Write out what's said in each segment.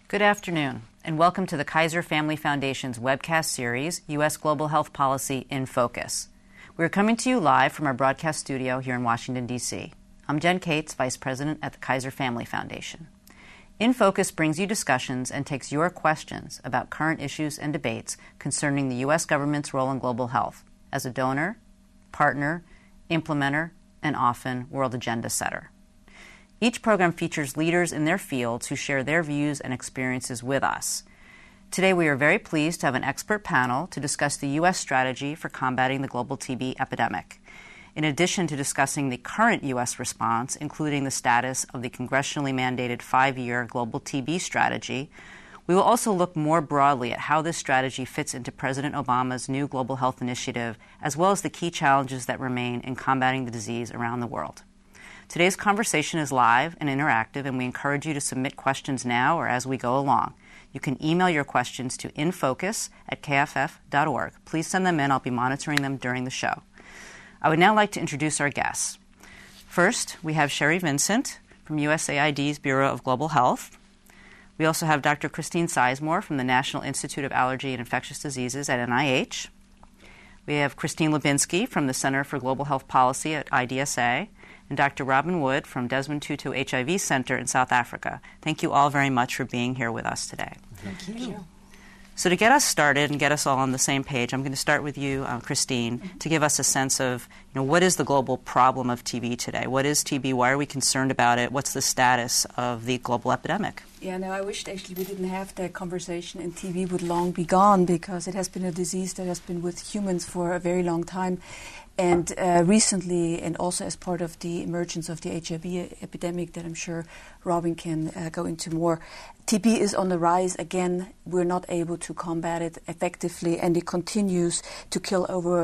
Good afternoon, and welcome to the Kaiser Family Foundation's webcast series, U.S. Global Health Policy in Focus. We're coming to you live from our broadcast studio here in Washington, D.C. I'm Jen Cates, Vice President at the Kaiser Family Foundation. In Focus brings you discussions and takes your questions about current issues and debates concerning the U.S. government's role in global health as a donor, partner, implementer, and often world agenda setter. Each program features leaders in their fields who share their views and experiences with us. Today we are very pleased to have an expert panel to discuss the U.S. strategy for combating the global TB epidemic. In addition to discussing the current U.S. response, including the status of the congressionally mandated 5-year global TB strategy, we will also look more broadly at how this strategy fits into President Obama's new global health initiative, as well as the key challenges that remain in combating the disease around the world. Today's conversation is live and interactive, and we encourage you to submit questions now or as we go along. You can email your questions to infocus@kff.org. Please send them in. I'll be monitoring them during the show. I would now like to introduce our guests. First, we have Sherry Vincent from USAID's Bureau of Global Health. We also have Dr. Christine Sizemore from the National Institute of Allergy and Infectious Diseases at NIH. We have Christine Lubinsky from the Center for Global Health Policy at IDSA, and Dr. Robin Wood from Desmond Tutu HIV Center in South Africa. Thank you all very much for being here with us today. Thank you. So to get us started and get us all on the same page, I'm going to start with you, Christine, to give us a sense of, what is the global problem of TB today? What is TB? Why are we concerned about it? What's the status of the global epidemic? Yeah, no, I wished actually we didn't have that conversation and TB would long be gone, because it has been a disease that has been with humans for a very long time. And recently, and also as part of the emergence of the HIV epidemic that I'm sure Robin can go into more, TB is on the rise again. We're not able to combat it effectively, and it continues to kill over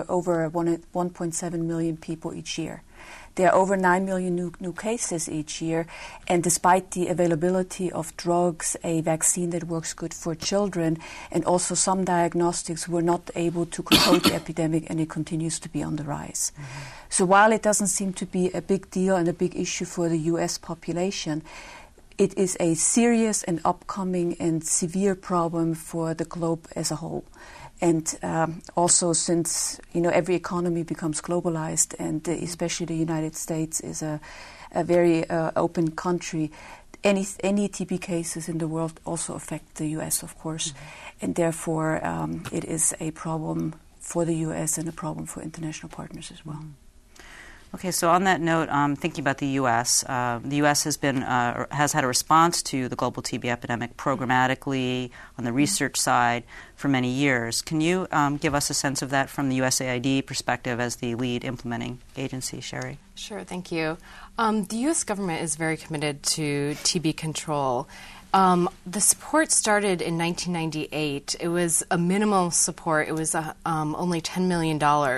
1.7 million people each year. There are over 9 million new cases each year, and despite the availability of drugs, a vaccine that works good for children, and also some diagnostics, we're not able to control the epidemic, and it continues to be on the rise. Mm-hmm. So while it doesn't seem to be a big deal and a big issue for the U.S. population, it is a serious and upcoming and severe problem for the globe as a whole. And also since, every economy becomes globalized, and especially the United States is a very open country, any TB cases in the world also affect the U.S., of course. Mm-hmm. And therefore it is a problem for the U.S. and a problem for international partners as well. Mm-hmm. Okay, so on that note, thinking about the U.S., the U.S. has had a response to the global TB epidemic programmatically on the research side for many years. Can you give us a sense of that from the USAID perspective as the lead implementing agency, Sherry? Sure, thank you. The U.S. government is very committed to TB control. The support started in 1998. It was a minimal support. It was only $10 million.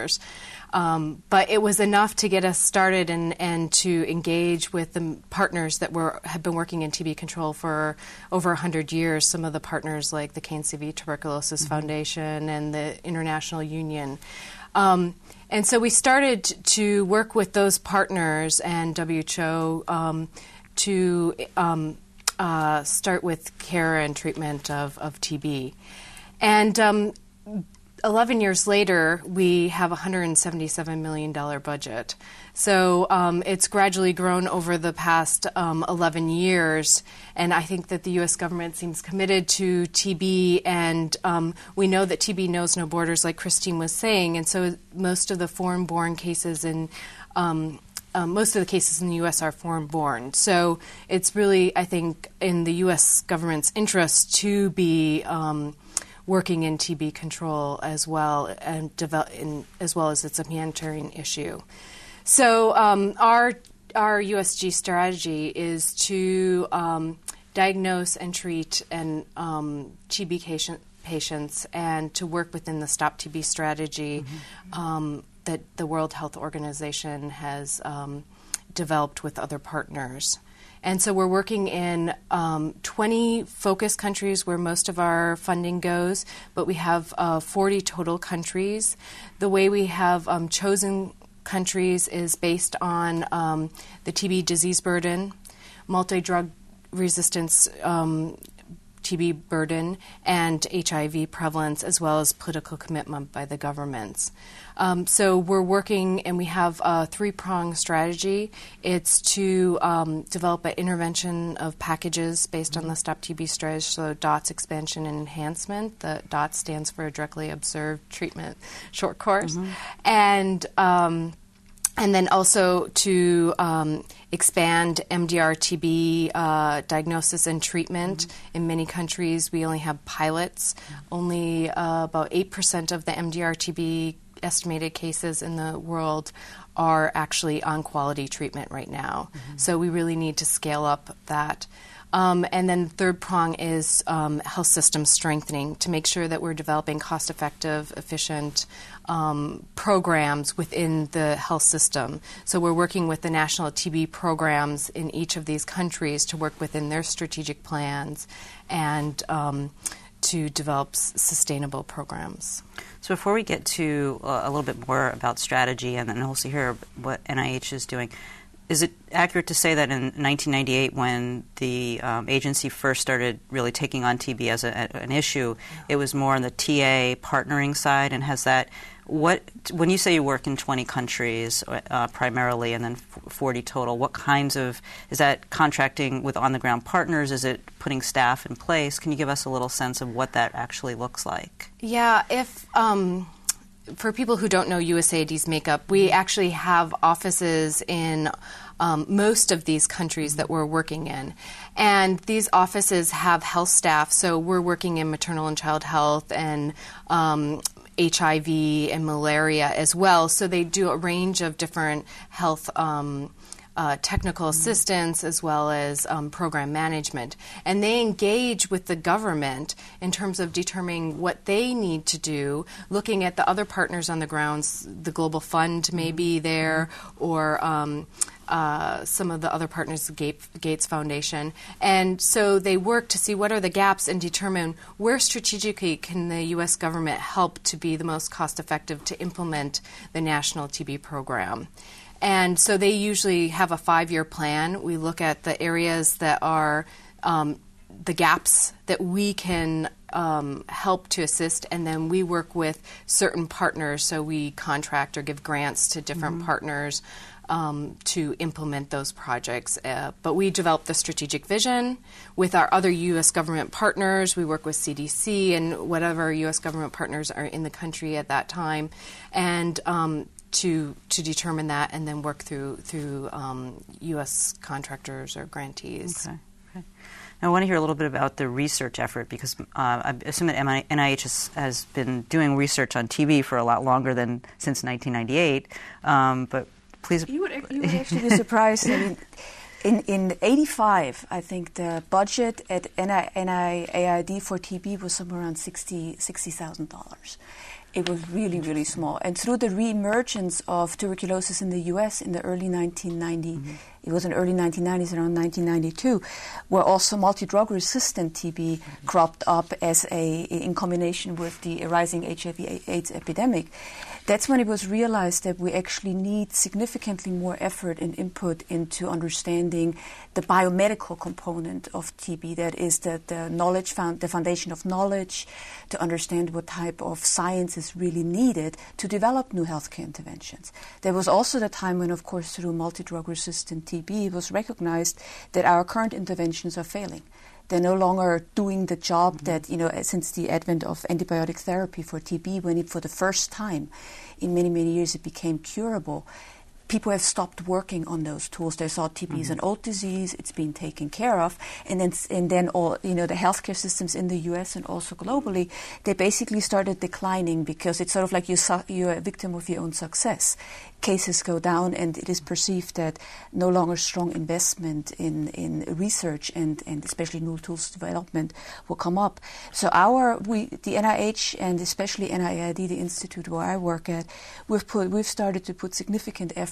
But it was enough to get us started and to engage with the partners that have been working in TB control for over 100 years, some of the partners like the KNCV Tuberculosis mm-hmm. Foundation and the International Union. And so we started to work with those partners and WHO to start with care and treatment of TB. And 11 years later, we have a $177 million budget. So it's gradually grown over the past 11 years, and I think that the U.S. government seems committed to TB, and we know that TB knows no borders, like Christine was saying, and so most of the foreign-born cases most of the cases in the U.S. are foreign-born. So it's really, I think, in the U.S. government's interest to be working in TB control as well, and as well as it's a humanitarian issue. So our USG strategy is to diagnose and treat TB patients, and to work within the Stop TB strategy mm-hmm. That the World Health Organization has developed with other partners. And so we're working in 20 focus countries where most of our funding goes, but we have 40 total countries. The way we have chosen countries is based on the TB disease burden, multi-drug resistance TB burden and HIV prevalence, as well as political commitment by the governments. So we're working, and we have a three-pronged strategy. It's to develop an intervention of packages based on the Stop TB strategy, so DOTS expansion and enhancement. The DOTS stands for Directly Observed Treatment Short Course. And then also to expand MDR-TB diagnosis and treatment. In many countries, we only have pilots. Only about 8% of the MDR-TB estimated cases in the world are actually on quality treatment right now. So we really need to scale up that. And then the third prong is health system strengthening to make sure that we're developing cost-effective, efficient programs within the health system. So we're working with the national TB programs in each of these countries to work within their strategic plans and to develop sustainable programs. So before we get to a little bit more about strategy and then also hear what NIH is doing, is it accurate to say that in 1998, when the agency first started really taking on TB as an issue, it was more on the TA partnering side? And has that, when you say you work in 20 countries primarily and then 40 total, what kinds of, is that contracting with on-the-ground partners? Is it putting staff in place? Can you give us a little sense of what that actually looks like? Yeah, if... for people who don't know USAID's makeup, we actually have offices in most of these countries that we're working in. And these offices have health staff, so we're working in maternal and child health and HIV and malaria as well. So they do a range of different health technical assistance as well as program management. And they engage with the government in terms of determining what they need to do, looking at the other partners on the grounds. The Global Fund may be there, or some of the other partners, the Gates Foundation. And so they work to see what are the gaps and determine where strategically can the U.S. government help to be the most cost-effective to implement the national TB program. And so they usually have a 5-year plan. We look at the areas that are the gaps that we can help to assist, and then we work with certain partners. So we contract or give grants to different partners to implement those projects. But we develop the strategic vision with our other U.S. government partners. We work with CDC and whatever U.S. government partners are in the country at that time, and to determine that, and then work through U.S. contractors or grantees. Okay. Now, I want to hear a little bit about the research effort, because I assume that NIH has been doing research on TB for a lot longer than since 1998. But please, you would actually be surprised. I mean, in '85, I think the budget at NIAID for TB was somewhere around $60,000. It was really, really small. And through the re-emergence of tuberculosis in the U.S. in the early 1990s, it was in early 1990s, around 1992, where also multi-drug resistant TB cropped up as in combination with the rising HIV/AIDS epidemic. That's when it was realized that we actually need significantly more effort and input into understanding the biomedical component of TB. That is the foundation of knowledge, to understand what type of science is really needed to develop new healthcare interventions. There was also the time when, of course, through multi-drug resistant TB, it was recognized that our current interventions are failing. They're no longer doing the job that, since the advent of antibiotic therapy for TB, when it, for the first time in many, many years, it became curable, people have stopped working on those tools. They thought TB is an old disease; it's been taken care of, and then all the healthcare systems in the U.S. and also globally, they basically started declining, because it's sort of like you're a victim of your own success. Cases go down, and it is perceived that no longer strong investment in research and especially new tools development will come up. So the NIH and especially NIAID, the institute where I work at, we've started to put significant effort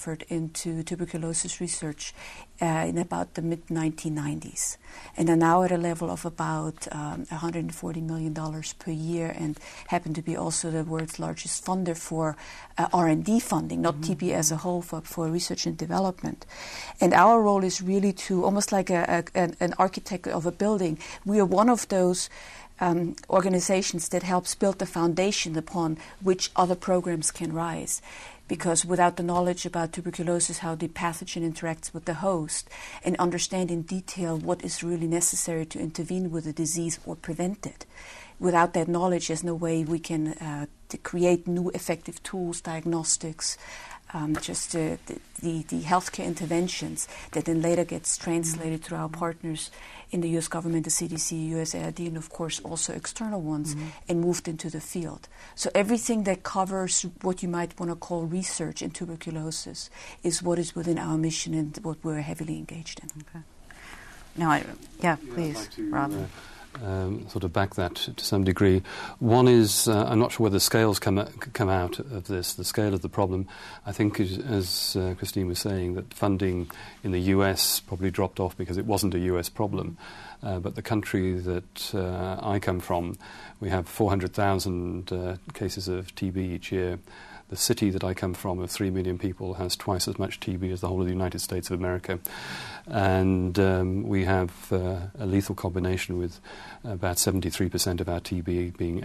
effort into tuberculosis research in about the mid-1990s, and are now at a level of about $140 million per year, and happen to be also the world's largest funder for R&D funding, not TB as a whole, for research and development. And our role is really to, almost like an architect of a building, we are one of those organizations that helps build the foundation upon which other programs can rise. Because without the knowledge about tuberculosis, how the pathogen interacts with the host, and understand in detail what is really necessary to intervene with the disease or prevent it, without that knowledge, there's no way we can to create new effective tools, diagnostics, the healthcare interventions that then later gets translated through our partners in the U.S. government, the CDC, USAID, and of course also external ones, and moved into the field. So everything that covers what you might want to call research in tuberculosis is what is within our mission and what we're heavily engaged in. Okay. Now, please, I'd like to, Rob. Sort of back that to some degree. One is, I'm not sure whether scales come out of this, the scale of the problem. I think, as Christine was saying, that funding in the US probably dropped off because it wasn't a US problem. But the country that I come from, we have 400,000 cases of TB each year. The city that I come from, of 3 million people, has twice as much TB as the whole of the United States of America. And we have a lethal combination with about 73% of our TB being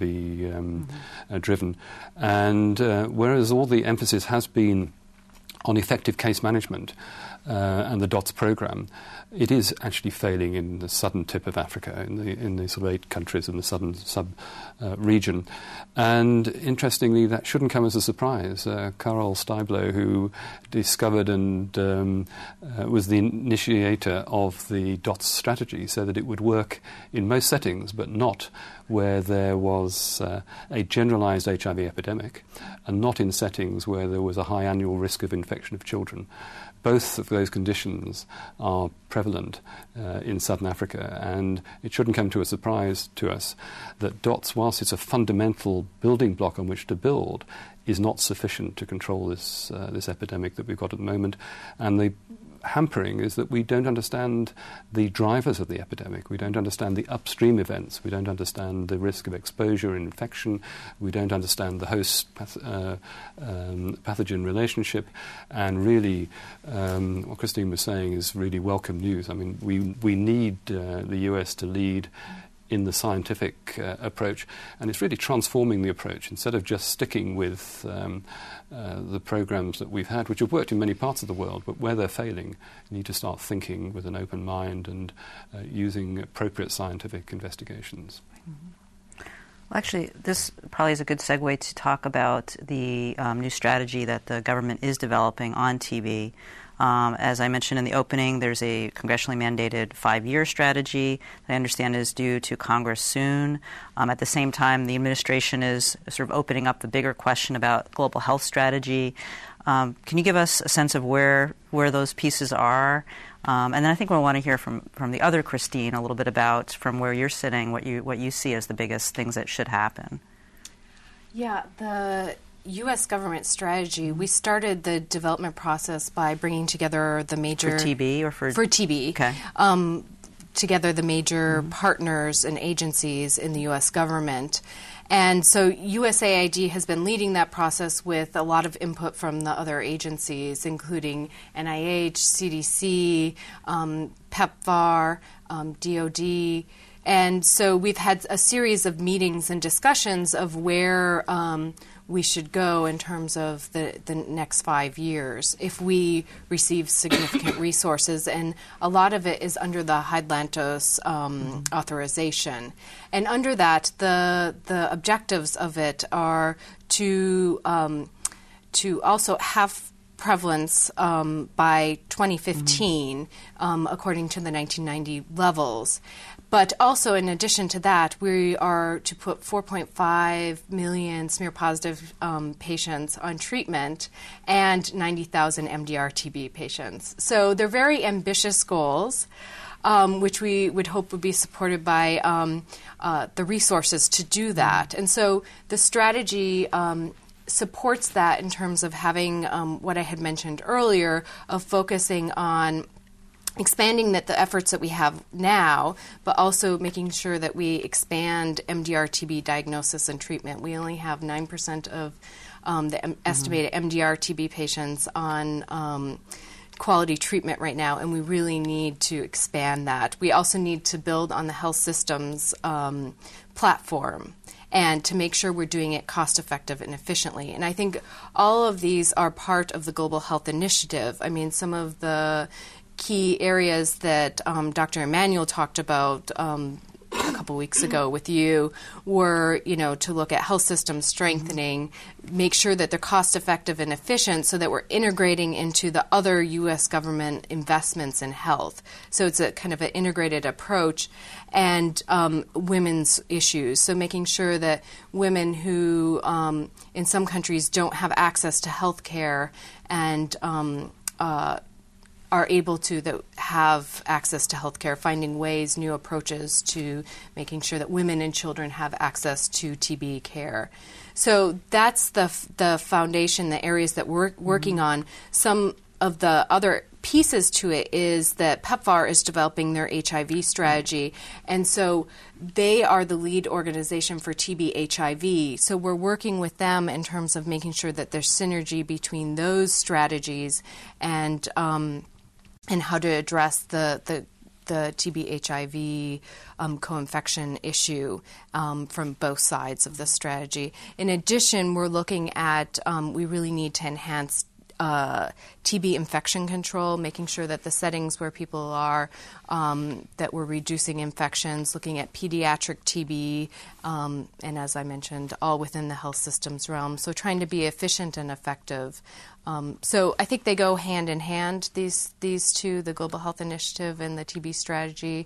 HIV driven. And whereas all the emphasis has been on effective case management and the DOTS program, it is actually failing in the southern tip of Africa, in the sort of 8 countries in the southern region. And interestingly, that shouldn't come as a surprise. Karol Styblo, who discovered and was the initiator of the DOTS strategy, said that it would work in most settings, but not where there was a generalized HIV epidemic, and not in settings where there was a high annual risk of infection of children. Both of those conditions are prevalent in southern Africa, and it shouldn't come to a surprise to us that DOTS, whilst it's a fundamental building block on which to build, is not sufficient to control this epidemic that we've got at the moment. And the hampering is that we don't understand the drivers of the epidemic. We don't understand the upstream events. We don't understand the risk of exposure and infection. We don't understand the host pathogen relationship. And really, what Christine was saying is really welcome news. I mean, we need the US to lead in the scientific approach, and it's really transforming the approach. Instead of just sticking with the programs that we've had, which have worked in many parts of the world, but where they're failing, you need to start thinking with an open mind and using appropriate scientific investigations. Well, actually, this probably is a good segue to talk about the new strategy that the government is developing on TB. As I mentioned in the opening, there's a congressionally mandated 5-year strategy that I understand is due to Congress soon. At the same time, the administration is sort of opening up the bigger question about global health strategy. Can you give us a sense of where those pieces are? And then I think we'll want to hear from the other Christine a little bit about, from where you're sitting, what you see as the biggest things that should happen. Yeah, the U.S. government strategy, we started the development process by bringing together the major... For TB or for... For TB. Okay. Together the major partners and agencies in the U.S. government. And so USAID has been leading that process with a lot of input from the other agencies, including NIH, CDC, PEPFAR, DOD. And so we've had a series of meetings and discussions of where we should go in terms of the next 5 years if we receive significant resources. And a lot of it is under the Hydlantos authorization. And under that, the objectives of it are to also have prevalence by 2015, according to the 1990 levels. But also, in addition to that, we are to put 4.5 million smear-positive patients on treatment and 90,000 MDR-TB patients. So they're very ambitious goals, which we would hope would be supported by the resources to do that. And so the strategy supports that in terms of having what I had mentioned earlier of focusing on expanding the efforts that we have now, but also making sure that we expand MDR-TB diagnosis and treatment. We only have 9% of the estimated MDR-TB patients on quality treatment right now, and we really need to expand that. We also need to build on the health systems platform and to make sure we're doing it cost-effective and efficiently. And I think all of these are part of the Global Health Initiative. I mean, some of the key areas that Dr. Emanuel talked about a couple weeks ago with you were, to look at health system strengthening, make sure that they're cost-effective and efficient so that we're integrating into the other U.S. government investments in health. So it's a kind of an integrated approach. And women's issues, so making sure that women who in some countries don't have access to health care and are able to have access to health care, finding ways, new approaches to making sure that women and children have access to TB care. So that's the foundation, the areas that we're working on. Some of the other pieces to it is that PEPFAR is developing their HIV strategy, and so they are the lead organization for TB HIV. So we're working with them in terms of making sure that there's synergy between those strategies and how to address the TB HIV co-infection issue from both sides of the strategy. In addition, we're looking at we really need to enhance TB infection control, making sure that the settings where people are, that we're reducing infections, looking at pediatric TB, and as I mentioned, all within the health systems realm. So trying to be efficient and effective. So I think they go hand in hand, these two, the Global Health Initiative and the TB strategy.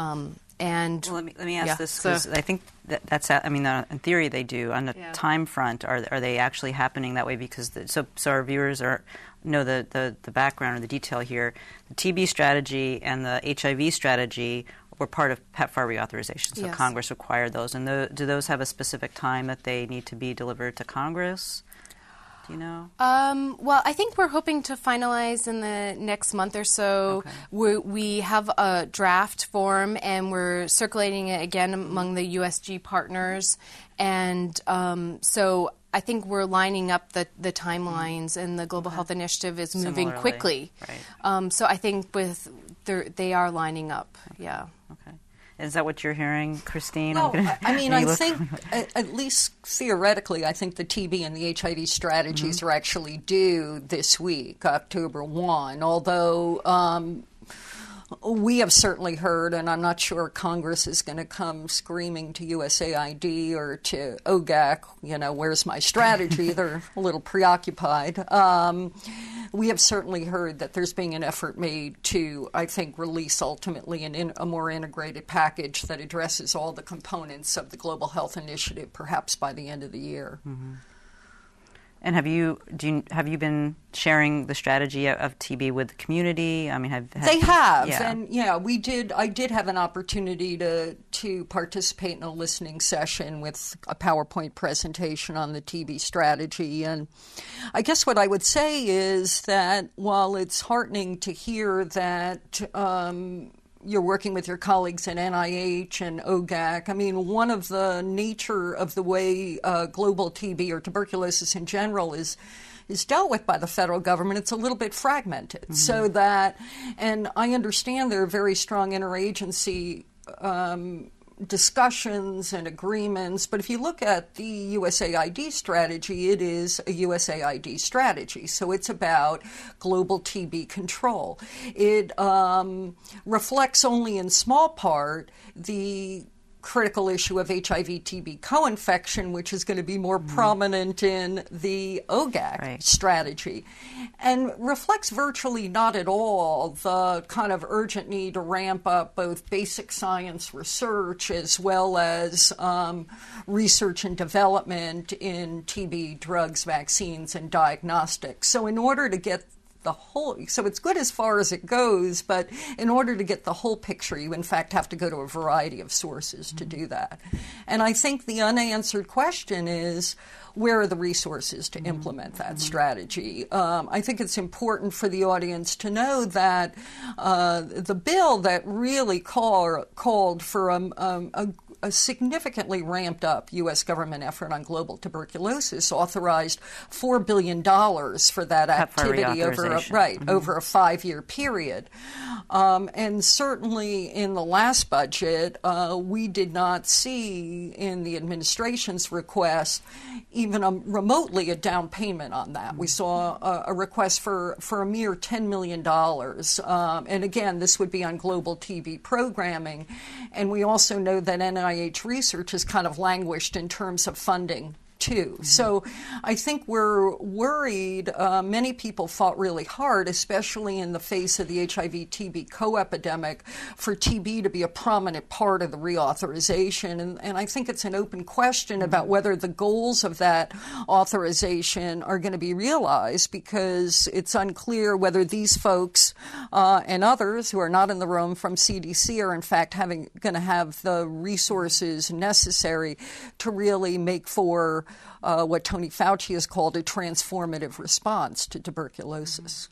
And well, let me ask this, because I think that's in theory they do. On the time front, are they actually happening that way? Because so our viewers know the background or the detail here. The TB strategy and the HIV strategy were part of PEPFAR reauthorization, so Congress required those. And do those have a specific time that they need to be delivered to Congress? Do you know? Well, I think we're hoping to finalize in the next month or so. Okay. We have a draft form, and we're circulating it again among the USG partners. And so I think we're lining up the timelines, and the Global Health Initiative is moving quickly. Right. So I think they are lining up. Yeah. Okay. Is that what you're hearing, Christine? Well, I think, at least theoretically, I think the TB and the HIV strategies are actually due this week, October 1, although we have certainly heard, and I'm not sure Congress is going to come screaming to USAID or to OGAC, where's my strategy? They're a little preoccupied. We have certainly heard that there's being an effort made to, I think, release ultimately a more integrated package that addresses all the components of the Global Health Initiative, perhaps by the end of the year. Mm-hmm. And have you been sharing the strategy of TB with the community? I mean, they have, and I did have an opportunity to participate in a listening session with a PowerPoint presentation on the TB strategy. And I guess what I would say is that while it's heartening to hear that you're working with your colleagues at NIH and OGAC. I mean, one of the nature of the way global TB or tuberculosis in general is dealt with by the federal government, it's a little bit fragmented. Mm-hmm. So that, and I understand there are very strong interagency discussions and agreements, but if you look at the USAID strategy, it is a USAID strategy. So it's about global TB control. It reflects only in small part the critical issue of HIV-TB co-infection, which is going to be more prominent in the OGAC strategy, and reflects virtually not at all the kind of urgent need to ramp up both basic science research as well as research and development in TB drugs, vaccines, and diagnostics. So in order to get the whole, so it's good as far as it goes, but in order to get the whole picture, you in fact have to go to a variety of sources to do that. And I think the unanswered question is, where are the resources to implement that strategy? I think it's important for the audience to know that the bill that really called for a significantly ramped up U.S. government effort on global tuberculosis authorized $4 billion for that activity over a 5-year period. And certainly in the last budget, we did not see in the administration's request even remotely a down payment on that. We saw a request for a mere $10 million. And again, this would be on global TB programming. And we also know that NIH research has kind of languished in terms of funding too. So I think we're worried. Many people fought really hard, especially in the face of the HIV-TB co-epidemic, for TB to be a prominent part of the reauthorization. And I think it's an open question about whether the goals of that authorization are going to be realized, because it's unclear whether these folks and others who are not in the room from CDC are in fact going to have the resources necessary to really make for what Tony Fauci has called a transformative response to tuberculosis.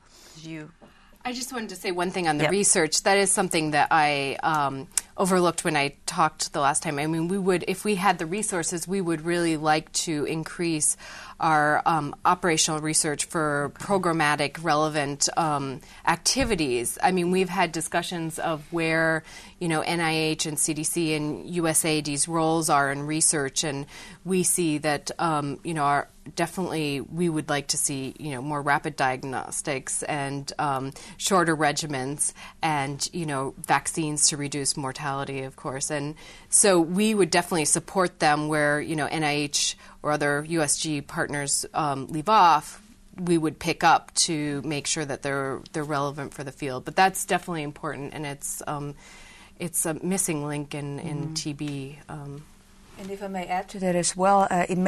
I just wanted to say one thing on the research. That is something that I overlooked when I talked the last time. I mean, if we had the resources, we would really like to increase our operational research for programmatic relevant activities. I mean, we've had discussions of where, NIH and CDC and USAID's roles are in research, and we see that, definitely we would like to see, more rapid diagnostics and shorter regimens and, vaccines to reduce mortality, of course. And so we would definitely support them where, NIH or other USG partners leave off. We would pick up to make sure that they're relevant for the field. But that's definitely important, and it's a missing link in TB. And if I may add to that as well,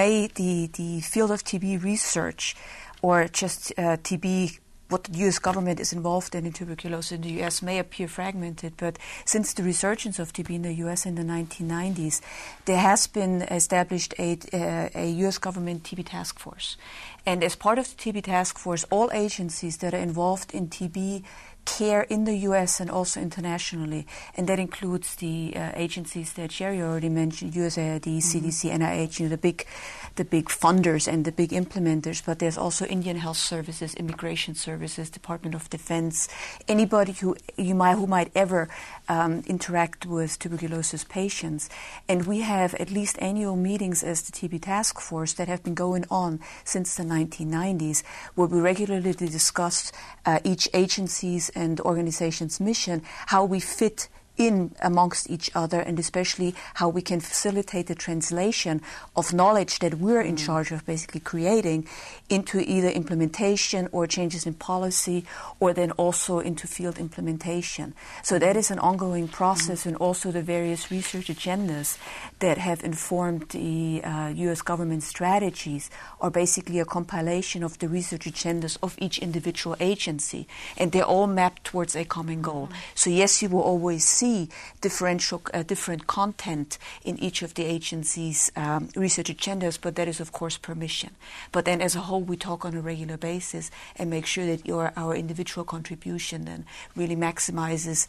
the field of TB research, or just TB, what the U.S. government is involved in tuberculosis in the U.S. may appear fragmented, but since the resurgence of TB in the U.S. in the 1990s, there has been established a U.S. government TB task force. And as part of the TB task force, all agencies that are involved in TB care in the U.S. and also internationally, and that includes the agencies that Sherry already mentioned, USAID, CDC, NIH, the big funders and the big implementers, but there's also Indian Health Services, Immigration Services, Department of Defense, anybody who might ever interact with tuberculosis patients. And we have at least annual meetings as the TB task force that have been going on since the 1990s, where we regularly discuss each agency's and organization's mission, how we fit in amongst each other, and especially how we can facilitate the translation of knowledge that we're in charge of basically creating into either implementation or changes in policy, or then also into field implementation. So that is an ongoing process, and also the various research agendas that have informed the U.S. government strategies are basically a compilation of the research agendas of each individual agency, and they're all mapped towards a common goal. So yes, you will always see different content in each of the agency's research agendas, but that is, of course, permission. But then as a whole, we talk on a regular basis and make sure that our individual contribution then really maximizes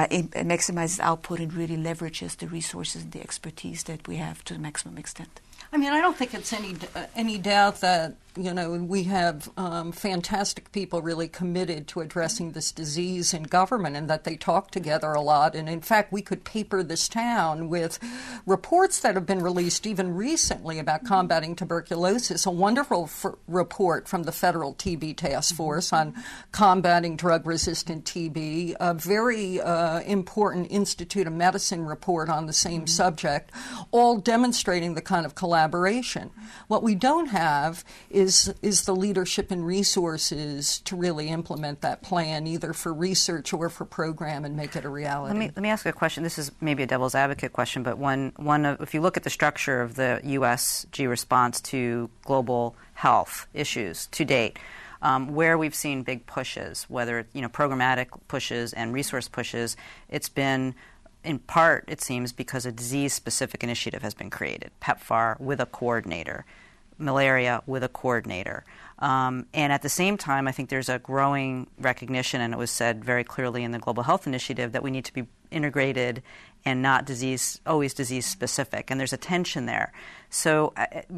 output and really leverages the resources and the expertise that we have to the maximum extent. I mean, I don't think it's any doubt that, we have fantastic people really committed to addressing this disease in government, and that they talk together a lot. And in fact, we could paper this town with reports that have been released even recently about combating tuberculosis. A wonderful report from the Federal TB Task Force on combating drug-resistant TB, a very important Institute of Medicine report on the same subject, all demonstrating the kind of collaboration. What we don't have is the leadership and resources to really implement that plan, either for research or for program, and make it a reality. Let me ask a question. This is maybe a devil's advocate question, but if you look at the structure of the USG response to global health issues to date, where we've seen big pushes, whether programmatic pushes and resource pushes, it's been in part, it seems, because a disease-specific initiative has been created, PEPFAR with a coordinator, malaria with a coordinator. And at the same time, I think there's a growing recognition, and it was said very clearly in the Global Health Initiative, that we need to be integrated and not always disease-specific. And there's a tension there. So,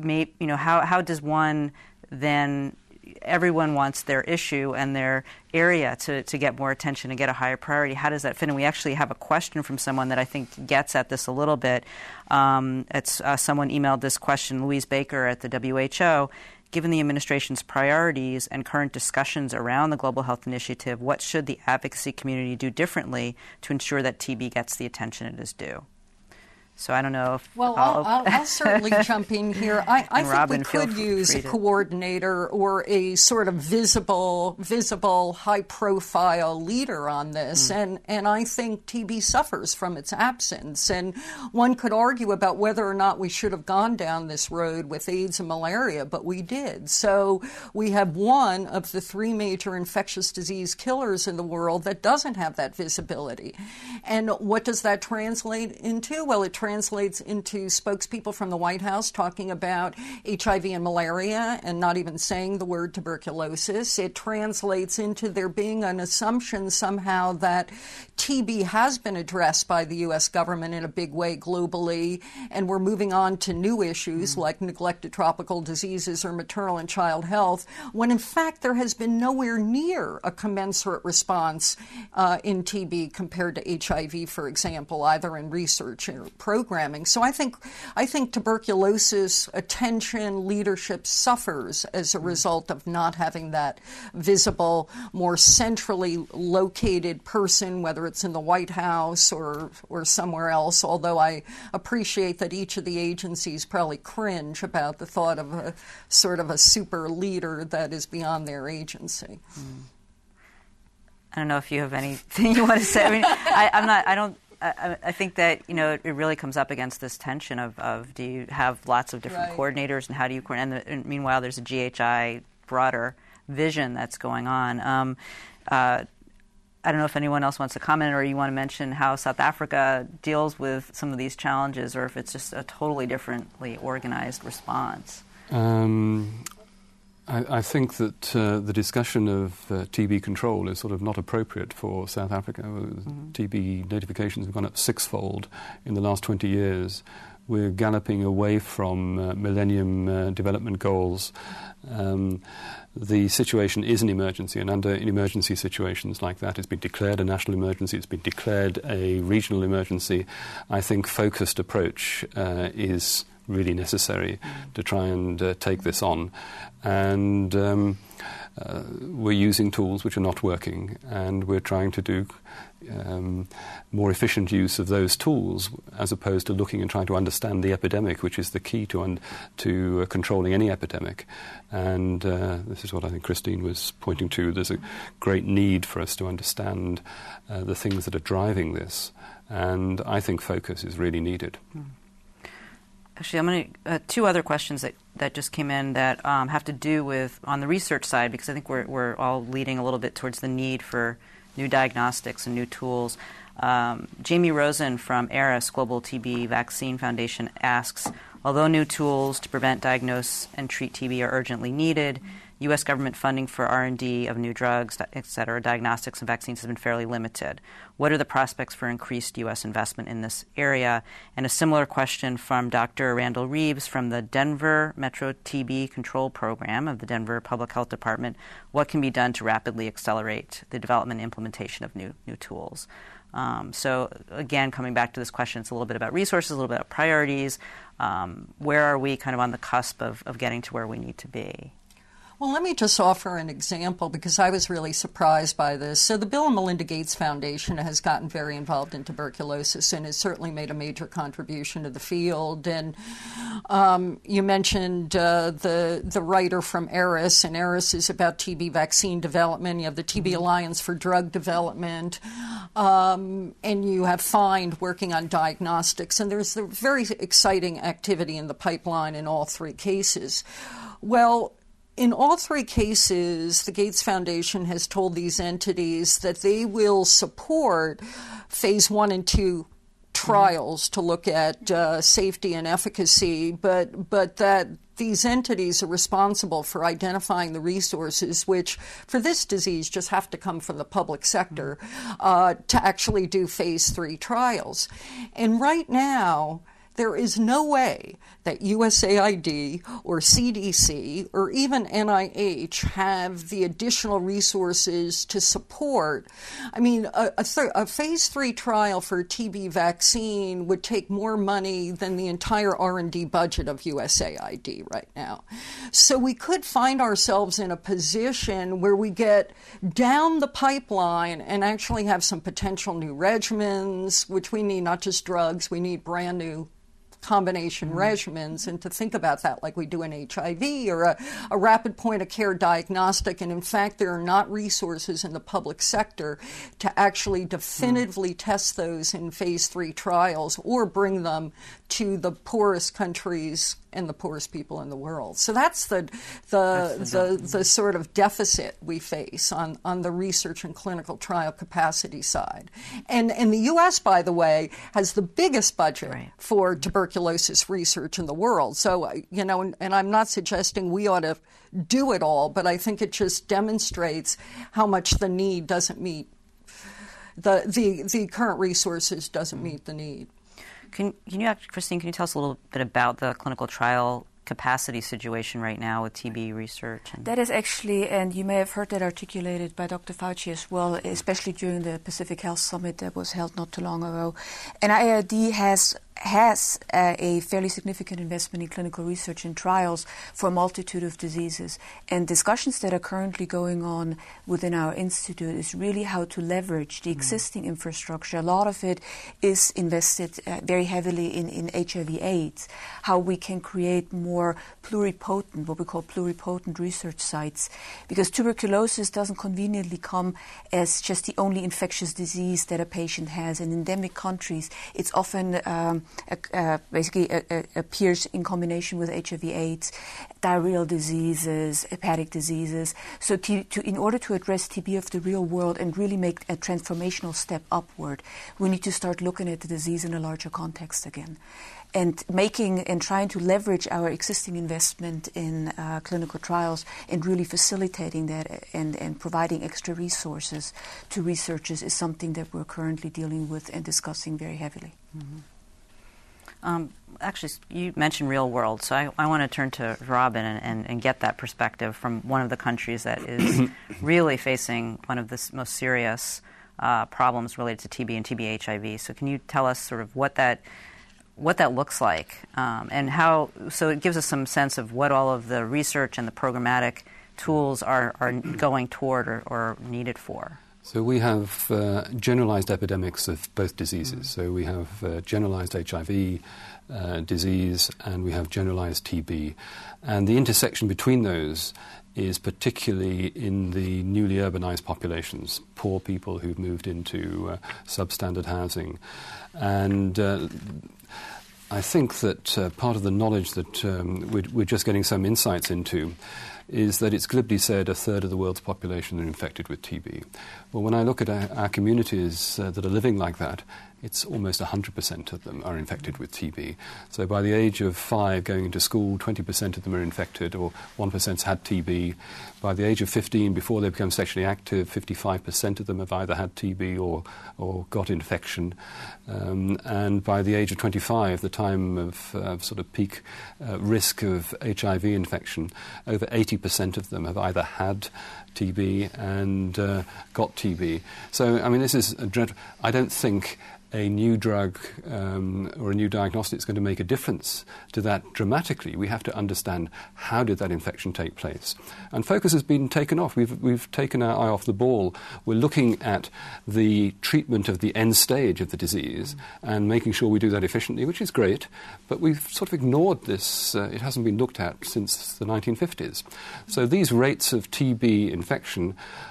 how does one then... Everyone wants their issue and their area to get more attention and get a higher priority. How does that fit? And we actually have a question from someone that I think gets at this a little bit. Someone emailed this question, Louise Baker at the WHO. Given the administration's priorities and current discussions around the Global Health Initiative, what should the advocacy community do differently to ensure that TB gets the attention it is due? So I don't know if... Well, I'll certainly jump in here. I think Robin, we could use a coordinator or a sort of visible, high-profile leader on this. And I think TB suffers from its absence. And one could argue about whether or not we should have gone down this road with AIDS and malaria, but we did. So we have one of the three major infectious disease killers in the world that doesn't have that visibility. And what does that translate into? Well, it translates into spokespeople from the White House talking about HIV and malaria and not even saying the word tuberculosis. It translates into there being an assumption somehow that TB has been addressed by the U.S. government in a big way globally, and we're moving on to new issues like neglected tropical diseases or maternal and child health, when in fact there has been nowhere near a commensurate response in TB compared to HIV, for example, either in research or programming. So I think tuberculosis attention leadership suffers as a result of not having that visible, more centrally located person, whether it's in the White House or somewhere else, although I appreciate that each of the agencies probably cringe about the thought of a sort of a super leader that is beyond their agency. I don't know if you have anything you want to say. I mean, I think that, it really comes up against this tension of do you have lots of different coordinators and how do you coordinate? And meanwhile, there's a GHI broader vision that's going on. I don't know if anyone else wants to comment or you want to mention how South Africa deals with some of these challenges or if it's just a totally differently organized response. I think that the discussion of TB control is sort of not appropriate for South Africa. TB notifications have gone up sixfold in the last 20 years. We're galloping away from Millennium Development Goals. The situation is an emergency, and under emergency situations like that, it's been declared a national emergency, it's been declared a regional emergency. I think focused approach is really necessary to try and take this on. And we're using tools which are not working, and we're trying to do more efficient use of those tools as opposed to looking and trying to understand the epidemic, which is the key to controlling any epidemic. And this is what I think Christine was pointing to. There's a great need for us to understand the things that are driving this, and I think focus is really needed. Actually, I'm going to two other questions that just came in that have to do with on the research side, because I think we're all leading a little bit towards the need for new diagnostics and new tools. Jamie Rosen from ARIS, Global TB Vaccine Foundation, asks, although new tools to prevent, diagnose, and treat TB are urgently needed, U.S. government funding for R&D of new drugs, et cetera, diagnostics and vaccines has been fairly limited. What are the prospects for increased U.S. investment in this area? And a similar question from Dr. Randall Reeves from the Denver Metro TB Control Program of the Denver Public Health Department. What can be done to rapidly accelerate the development and implementation of new tools? So again, coming back to this question, it's a little bit about resources, a little bit about priorities. Where are we kind of on the cusp of getting to where we need to be? Well, let me just offer an example because I was really surprised by this. So the Bill and Melinda Gates Foundation has gotten very involved in tuberculosis and has certainly made a major contribution to the field. And you mentioned the writer from ARIS, and ARIS is about TB vaccine development. You have the TB Alliance for Drug Development, and you have FIND working on diagnostics. And there's a very exciting activity in the pipeline in all three cases. Well, in all three cases, the Gates Foundation has told these entities that they will support phase 1 and 2 trials to look at safety and efficacy, but that these entities are responsible for identifying the resources, which for this disease just have to come from the public sector to actually do phase 3 trials. And right now, there is no way that USAID or CDC or even NIH have the additional resources to support. I mean, a phase 3 trial for a TB vaccine would take more money than the entire R&D budget of USAID right now. So we could find ourselves in a position where we get down the pipeline and actually have some potential new regimens, which we need not just drugs, we need brand new combination regimens, and to think about that like we do in HIV or a rapid point-of-care diagnostic. And in fact, there are not resources in the public sector to actually definitively test those in phase 3 trials or bring them to the poorest countries and the poorest people in the world. So that's the sort of deficit we face on the research and clinical trial capacity side. And the U.S., by the way, has the biggest budget for tuberculosis research in the world. So, you know, and I'm not suggesting we ought to do it all, but I think it just demonstrates how much the need doesn't meet, the current resources doesn't meet the need. Can you, Christine, can you tell us a little bit about the clinical trial capacity situation right now with TB research? That is actually, and you may have heard that articulated by Dr. Fauci as well, especially during the Pacific Health Summit that was held not too long ago. And NIAID has a fairly significant investment in clinical research and trials for a multitude of diseases. And discussions that are currently going on within our institute is really how to leverage the existing infrastructure. A lot of it is invested very heavily in HIV/AIDS, how we can create more pluripotent, what we call pluripotent research sites, because tuberculosis doesn't conveniently come as just the only infectious disease that a patient has. In endemic countries, it's often basically appears in combination with HIV/AIDS, diarrheal diseases, hepatic diseases. So in order to address TB of the real world and really make a transformational step upward, we need to start looking at the disease in a larger context again. And trying to leverage our existing investment in clinical trials and really facilitating that and providing extra resources to researchers is something that we're currently dealing with and discussing very heavily. Mm-hmm. Actually, you mentioned real world, so I want to turn to Robin and get that perspective from one of the countries that is really facing one of the most serious problems related to TB and TB-HIV. So can you tell us sort of what that looks like and how, so it gives us some sense of what all of the research and the programmatic tools are going toward or needed for. So we have generalized epidemics of both diseases. So we have generalized HIV disease and we have generalized TB. And the intersection between those is particularly in the newly urbanized populations, poor people who've moved into substandard housing. And I think that part of the knowledge that we're just getting some insights into is that it's glibly said a third of the world's population are infected with TB. Well, when I look at our communities that are living like that, it's almost 100% of them are infected with TB. So by the age of 5 going into school, 20% of them are infected, or 1%'s had TB. By the age of 15, before they become sexually active, 55% of them have either had TB or got infection. And by the age of 25, the time of sort of peak risk of HIV infection, over 80% of them have either had TB and got TB. So, I mean, this is a dreadful. I don't think a new drug or a new diagnostic is going to make a difference to that dramatically. We have to understand how did that infection take place. And focus has been taken off. We've taken our eye off the ball. We're looking at the treatment of the end stage of the disease and making sure we do that efficiently, which is great, but we've sort of ignored this. It hasn't been looked at since the 1950s. So these rates of TB infection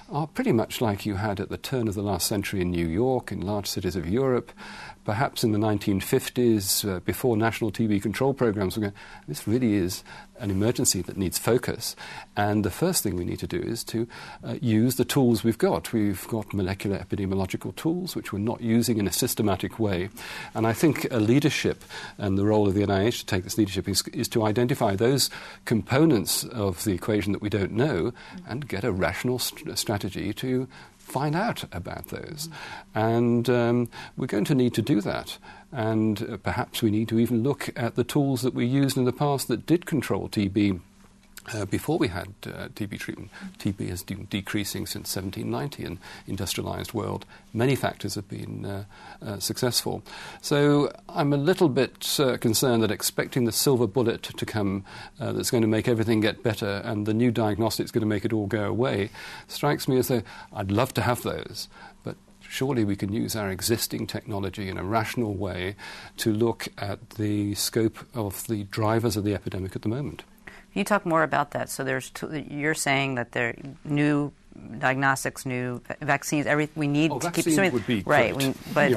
are pretty much like you had at the turn of the last century in New York, in large cities of Europe, perhaps in the 1950s, before national TB control programs were going. This really is an emergency that needs focus. And the first thing we need to do is to use the tools we've got. We've got molecular epidemiological tools, which we're not using in a systematic way. And I think leadership and the role of the NIH to take this leadership is to identify those components of the equation that we don't know and get a rational strategy to find out about those. And we're going to need to do that. And perhaps we need to even look at the tools that we used in the past that did control TB before we had TB treatment. TB has been decreasing since 1790 in industrialized world. Many factors have been successful. So I'm a little bit concerned that expecting the silver bullet to come that's going to make everything get better and the new diagnostics going to make it all go away strikes me as though I'd love to have those, but surely we can use our existing technology in a rational way to look at the scope of the drivers of the epidemic at the moment. Can you talk more about that? So you're saying that there are new diagnostics, new vaccines. We need to keep vaccines would be right. great.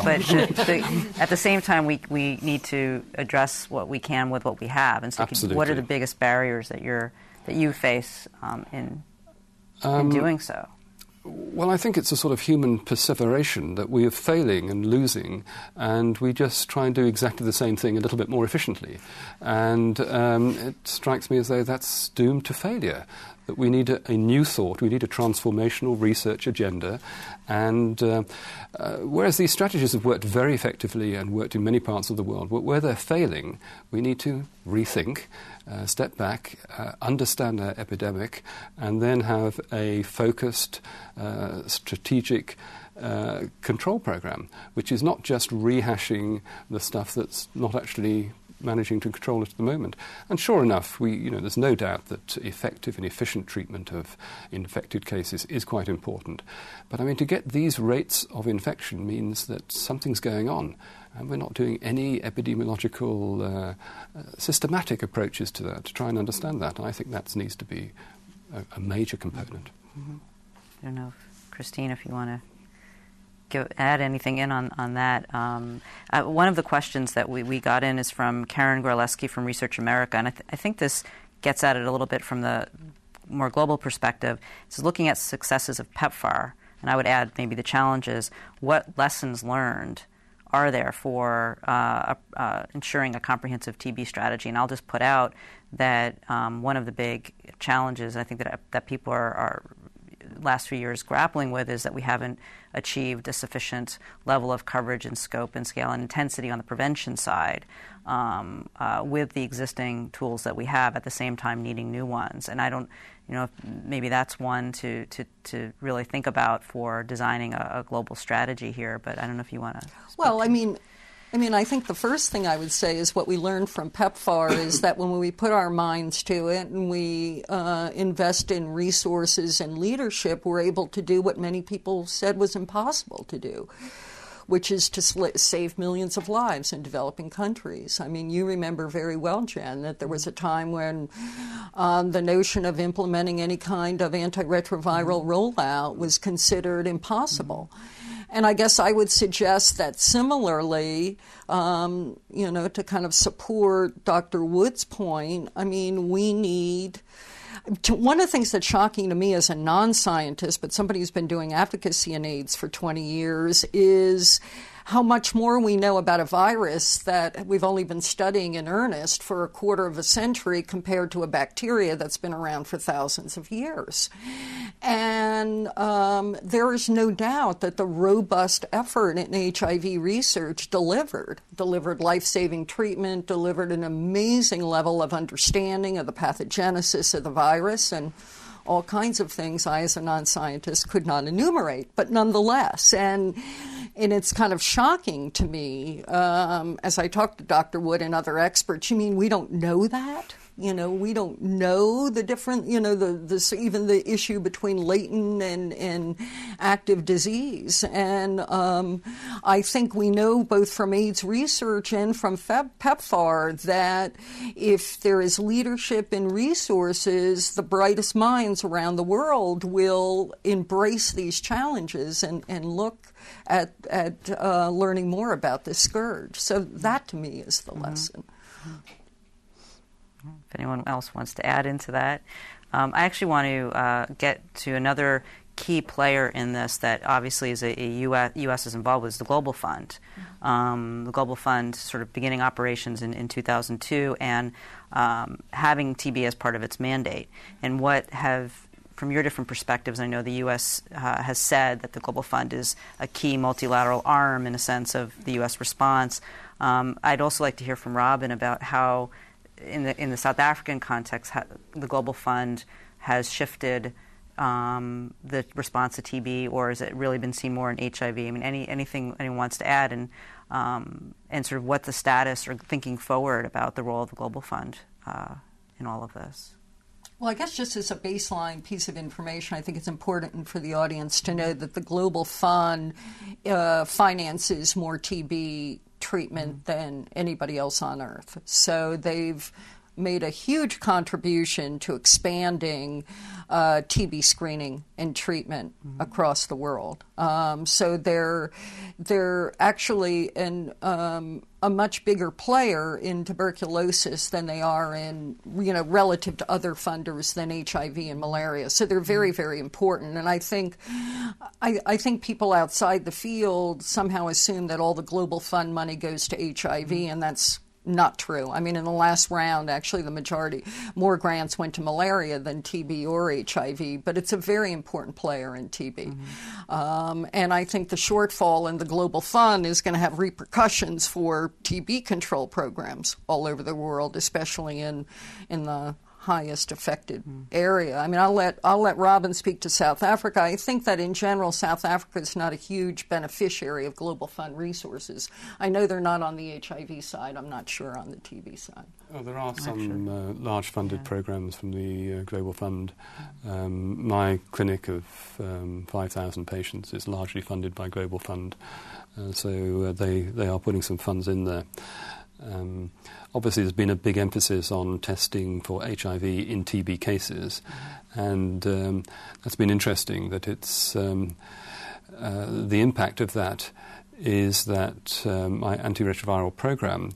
At the same time, we need to address what we can with what we have. And so, what are the biggest barriers that you face in doing so? Well, I think it's a sort of human perseveration that we are failing and losing, and we just try and do exactly the same thing a little bit more efficiently. And it strikes me as though that's doomed to failure, that we need a new thought, we need a transformational research agenda. And whereas these strategies have worked very effectively and worked in many parts of the world, where they're failing, we need to rethink, step back, understand our epidemic, and then have a focused, strategic control program, which is not just rehashing the stuff that's not actually managing to control it at the moment. And sure enough, there's no doubt that effective and efficient treatment of infected cases is quite important. But to get these rates of infection means that something's going on, and we're not doing any epidemiological systematic approaches to that to try and understand that. And I think that needs to be a major component. Mm-hmm. I don't know, Christine, if you want to add anything in on that. One of the questions that we got in is from Karen Gorleski from Research America, and I think this gets at it a little bit from the more global perspective. It's looking at successes of PEPFAR, and I would add maybe the challenges. What lessons learned are there for ensuring a comprehensive TB strategy? And I'll just put out that one of the big challenges I think that people are last few years grappling with is that we haven't achieved a sufficient level of coverage and scope and scale and intensity on the prevention side with the existing tools that we have, at the same time needing new ones. And I don't, maybe that's one to really think about for designing a global strategy here, but I don't know if you want to. Well, I think the first thing I would say is what we learned from PEPFAR is that when we put our minds to it and we invest in resources and leadership, we're able to do what many people said was impossible to do, which is to save millions of lives in developing countries. You remember very well, Jen, that there was a time when the notion of implementing any kind of antiretroviral rollout was considered impossible. And I guess I would suggest that similarly, to kind of support Dr. Wood's point, we need... One of the things that's shocking to me as a non-scientist, but somebody who's been doing advocacy in AIDS for 20 years, is how much more we know about a virus that we've only been studying in earnest for a quarter of a century compared to a bacteria that's been around for thousands of years. And there is no doubt that the robust effort in HIV research delivered life-saving treatment, delivered an amazing level of understanding of the pathogenesis of the virus, and all kinds of things I, as a non-scientist, could not enumerate, but nonetheless. And it's kind of shocking to me, as I talk to Dr. Wood and other experts, we don't know that? We don't know the different, even the issue between latent and active disease. And I think we know both from AIDS research and from PEPFAR that if there is leadership and resources, the brightest minds around the world will embrace these challenges and look at learning more about this scourge. So that, to me, is the lesson. If anyone else wants to add into that. I actually want to get to another key player in this that obviously is a U.S. is involved with, is the Global Fund. The Global Fund sort of beginning operations in 2002 and having TB as part of its mandate. And from your different perspectives, I know the U.S. Has said that the Global Fund is a key multilateral arm in a sense of the U.S. response. I'd also like to hear from Robin about how, in the South African context, the Global Fund has shifted the response to TB, or has it really been seen more in HIV? I mean, anything anyone wants to add, and sort of what the status or thinking forward about the role of the Global Fund in all of this. Well, I guess just as a baseline piece of information, I think it's important for the audience to know that the Global Fund finances more TB treatment than anybody else on Earth. So they've made a huge contribution to expanding TB screening and treatment across the world. So they're actually a much bigger player in tuberculosis than they are in, relative to other funders than HIV and malaria. So they're very, very important. And I think people outside the field somehow assume that all the Global Fund money goes to HIV, and that's not true. I mean, in the last round, actually, the majority, more grants went to malaria than TB or HIV, but it's a very important player in TB. And I think the shortfall in the Global Fund is going to have repercussions for TB control programs all over the world, especially in the highest affected area. I mean, I'll let Robin speak to South Africa. I think that in general, South Africa is not a huge beneficiary of Global Fund resources. I know they're not on the HIV side. I'm not sure on the TB side. Oh, there are some large funded programs from the Global Fund. My clinic of 5,000 patients is largely funded by Global Fund, so they are putting some funds in there. Obviously, there's been a big emphasis on testing for HIV in TB cases, and that's been interesting. That it's the impact of that is that my antiretroviral program,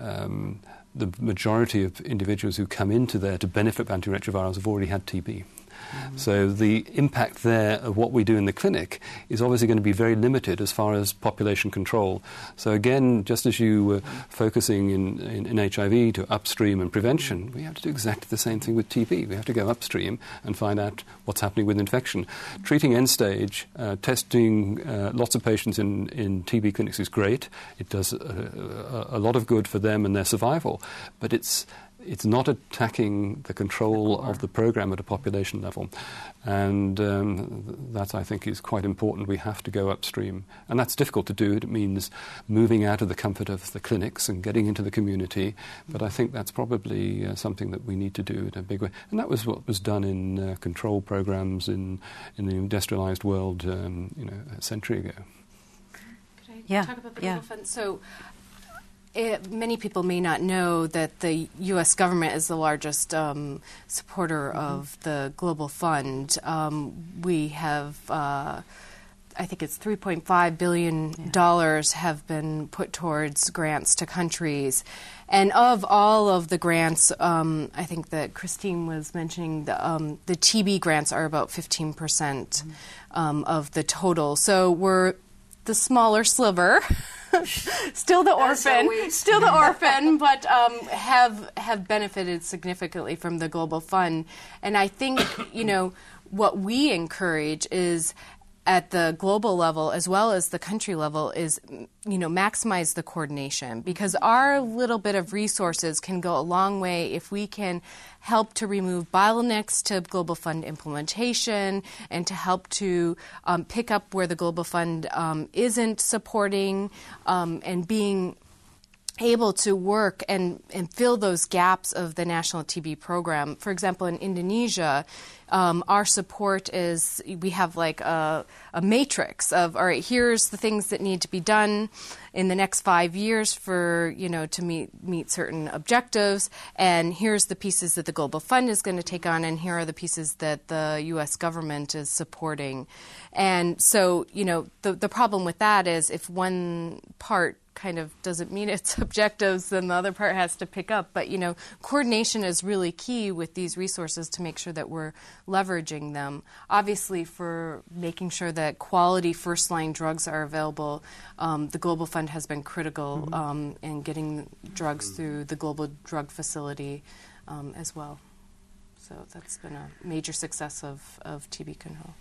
the majority of individuals who come into there to benefit from antiretrovirals have already had TB. So the impact there of what we do in the clinic is obviously going to be very limited as far as population control. So again, just as you were focusing in HIV to upstream and prevention, we have to do exactly the same thing with TB. We have to go upstream and find out what's happening with infection. Treating end stage, testing lots of patients in TB clinics is great. It does a lot of good for them and their survival, but it's not attacking the control of the program at a population level. And that, I think, is quite important. We have to go upstream. And that's difficult to do. It means moving out of the comfort of the clinics and getting into the community. But I think that's probably something that we need to do in a big way. And that was what was done in control programs in the industrialized world a century ago. Could I talk about the Global Fund? So many people may not know that the U.S. government is the largest supporter of the Global Fund. We have, I think it's $3.5 billion have been put towards grants to countries. And of all of the grants, I think that Christine was mentioning, the TB grants are about 15% of the total. So we're the smaller sliver. Still the orphan, but have benefited significantly from the Global Fund. And I think, what we encourage is at the global level as well as the country level is, maximize the coordination, because our little bit of resources can go a long way if we can help to remove bottlenecks to Global Fund implementation and to help to pick up where the Global Fund isn't supporting and being able to work and fill those gaps of the national TB program. For example, in Indonesia, our support is we have like a matrix of, all right, here's the things that need to be done in the next 5 years for, to meet certain objectives, and here's the pieces that the Global Fund is going to take on, and here are the pieces that the U.S. government is supporting. And so, the problem with that is if one part kind of doesn't meet its objectives, then the other part has to pick up. But, coordination is really key with these resources to make sure that we're leveraging them. Obviously, for making sure that quality first-line drugs are available, the Global Fund has been critical in getting drugs through the Global Drug Facility as well. So that's been a major success of TB control.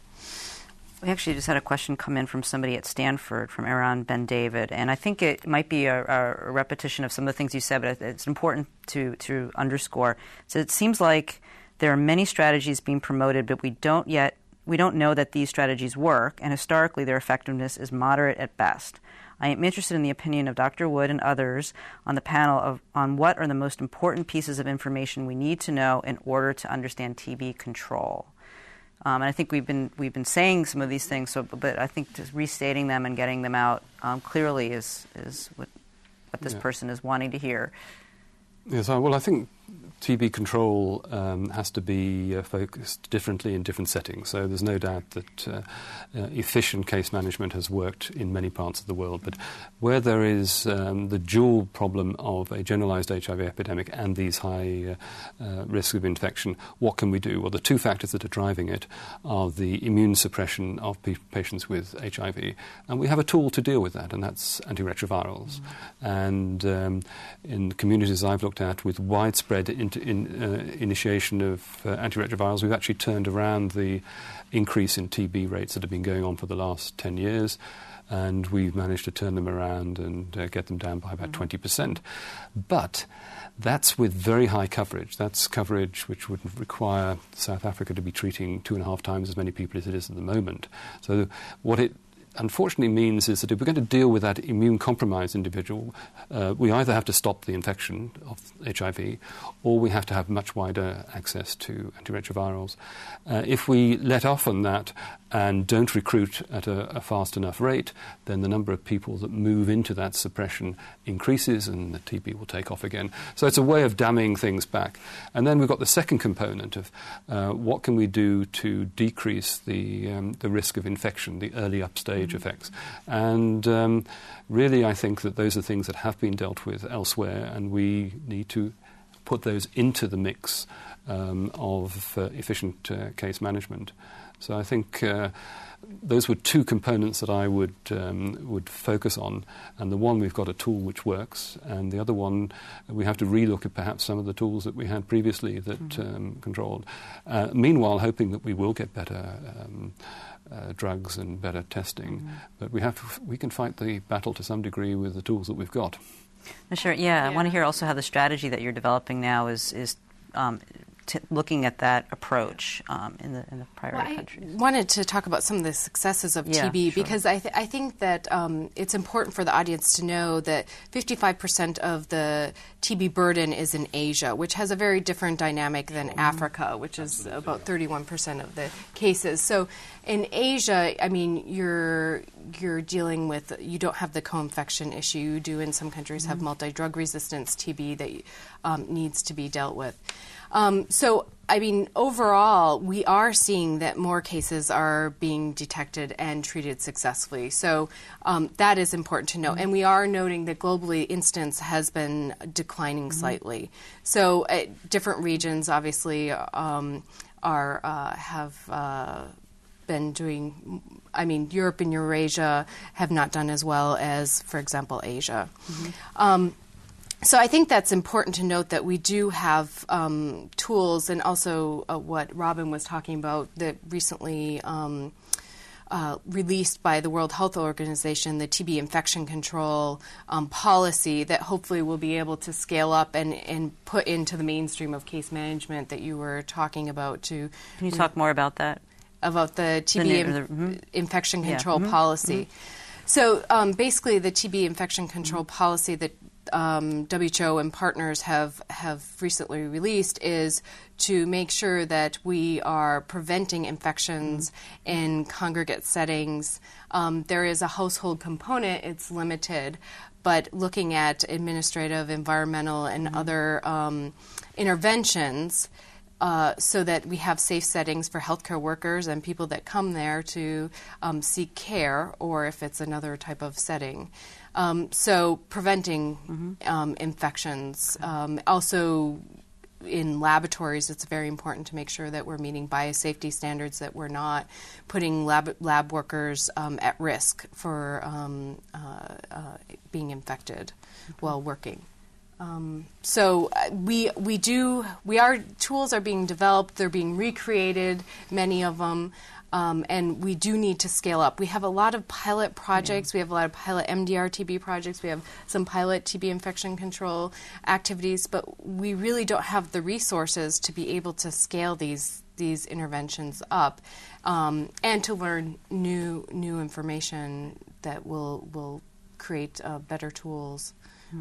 We actually just had a question come in from somebody at Stanford, from Aaron Ben David, and I think it might be a repetition of some of the things you said, but it's important to underscore. So it seems like there are many strategies being promoted, but we don't know that these strategies work, and historically their effectiveness is moderate at best. I am interested in the opinion of Dr. Wood and others on the panel on what are the most important pieces of information we need to know in order to understand TB control. And I think we've been saying some of these things, but I think just restating them and getting them out clearly is what this person is wanting to hear. Yes, well, I think TB control has to be focused differently in different settings. So there's no doubt that efficient case management has worked in many parts of the world. But where there is the dual problem of a generalized HIV epidemic and these high risks of infection, what can we do? Well, the two factors that are driving it are the immune suppression of patients with HIV. And we have a tool to deal with that, and that's antiretrovirals. And in communities I've looked at with widespread initiation of antiretrovirals, we've actually turned around the increase in TB rates that have been going on for the last 10 years, and we've managed to turn them around and get them down by about 20%. But that's with very high coverage. That's coverage which would require South Africa to be treating 2.5 times as many people as it is at the moment. So what it unfortunately means is that if we're going to deal with that immune-compromised individual, we either have to stop the infection of HIV or we have to have much wider access to antiretrovirals. If we let off on that and don't recruit at a fast enough rate, then the number of people that move into that suppression increases and the TB will take off again. So it's a way of damming things back. And then we've got the second component of what can we do to decrease the risk of infection, the early upstage effects. And really I think that those are things that have been dealt with elsewhere, and we need to put those into the mix of efficient case management. So I think those were two components that I would focus on, and the one we've got a tool which works, and the other one we have to relook at perhaps some of the tools that we had previously that controlled. Meanwhile, hoping that we will get better drugs and better testing, but we can fight the battle to some degree with the tools that we've got. Sure. Yeah, I want to hear also how the strategy that you're developing now is looking at that approach in the priority countries. I wanted to talk about some of the successes of TB because I think that it's important for the audience to know that 55% of the TB burden is in Asia, which has a very different dynamic than Africa, which is about 31% of the cases. So in Asia, I mean, you're dealing with, you don't have the co-infection issue. You do in some countries have multi-drug resistance TB that needs to be dealt with. So, I mean, overall, we are seeing that more cases are being detected and treated successfully. So that is important to note. And we are noting that globally, incidence has been declining slightly. So different regions, obviously, have been doing, I mean, Europe and Eurasia have not done as well as, for example, Asia. So I think that's important to note that we do have tools, and also what Robin was talking about that recently released by the World Health Organization, the TB infection control policy that hopefully will be able to scale up and put into the mainstream of case management that you were talking about. Can you talk more about that? About the TB infection control policy. So basically the TB infection control policy that WHO and partners have recently released is to make sure that we are preventing infections in congregate settings. There is a household component, it's limited, but looking at administrative, environmental, and other interventions so that we have safe settings for healthcare workers and people that come there to seek care, or if it's another type of setting. So preventing infections. Also, in laboratories, it's very important to make sure that we're meeting biosafety standards, that we're not putting lab workers at risk for being infected while working. So our tools are being developed, they're being recreated, many of them, and we do need to scale up. We have a lot of pilot projects, we have a lot of pilot MDR TB projects, we have some pilot TB infection control activities, but we really don't have the resources to be able to scale these interventions up and to learn new information that will create better tools.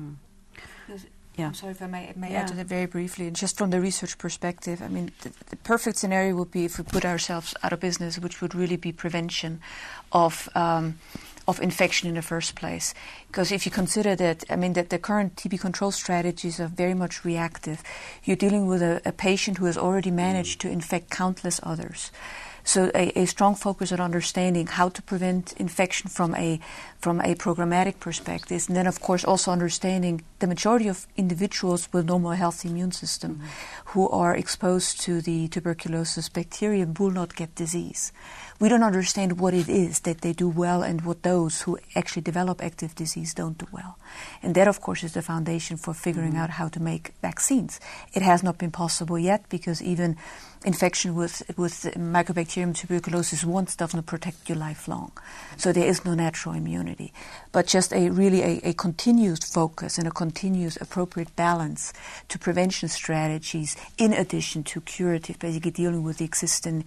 Yeah. I'm sorry if I may add to that very briefly. Just from the research perspective, I mean, the perfect scenario would be if we put ourselves out of business, which would really be prevention of infection in the first place. Because if you consider that, I mean, that the current TB control strategies are very much reactive. You're dealing with a patient who has already managed to infect countless others. So a strong focus on understanding how to prevent infection from a programmatic perspective, and then of course also understanding the majority of individuals with normal healthy immune system who are exposed to the tuberculosis bacterium will not get disease. We don't understand what it is that they do well and what those who actually develop active disease don't do well. And that, of course, is the foundation for figuring out how to make vaccines. It has not been possible yet because even infection with Mycobacterium tuberculosis once doesn't protect you lifelong. So there is no natural immunity. But just a continuous focus and a continuous appropriate balance to prevention strategies in addition to curative, basically dealing with the existing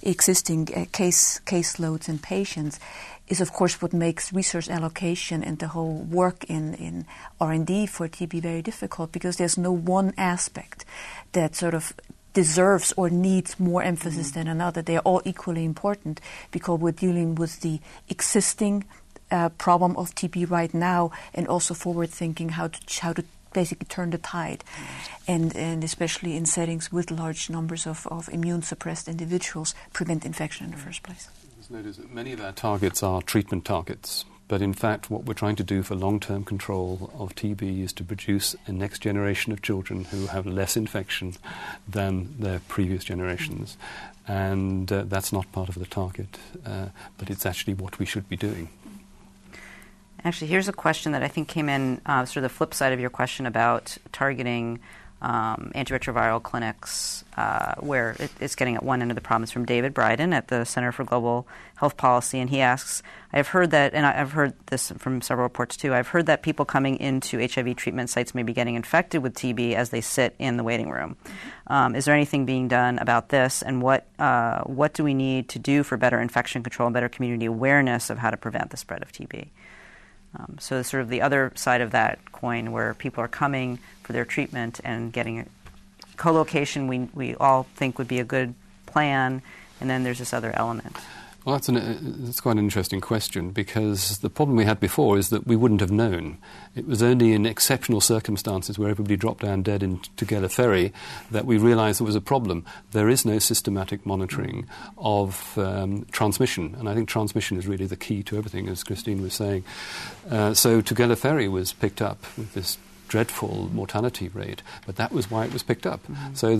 caseloads and patients is, of course, what makes research allocation and the whole work in R&D for TB very difficult, because there's no one aspect that sort of deserves or needs more emphasis than another. They are all equally important because we're dealing with the existing problem of TB right now, and also forward thinking how to basically turn the tide, and especially in settings with large numbers of immune suppressed individuals, prevent infection in the first place. Notice that many of our targets are treatment targets. But in fact, what we're trying to do for long-term control of TB is to produce a next generation of children who have less infection than their previous generations. And that's not part of the target, but it's actually what we should be doing. Actually, here's a question that I think came in, sort of the flip side of your question about targeting antiretroviral clinics, where it's getting at one end of the problem. It's from David Bryden at the Center for Global Health Policy, and he asks, I've heard that, and I've heard this from several reports too, I've heard that people coming into HIV treatment sites may be getting infected with TB as they sit in the waiting room. Is there anything being done about this, and what do we need to do for better infection control and better community awareness of how to prevent the spread of TB? So sort of the other side of that coin, where people are coming for their treatment and getting co-location, we all think would be a good plan, and then there's this other element. Well, that's quite an interesting question, because the problem we had before is that we wouldn't have known. It was only in exceptional circumstances where everybody dropped down dead in Tugela Ferry that we realised there was a problem. There is no systematic monitoring of transmission, and I think transmission is really the key to everything, as Christine was saying. So Tugela Ferry was picked up with this dreadful mortality rate, but that was why it was picked up. So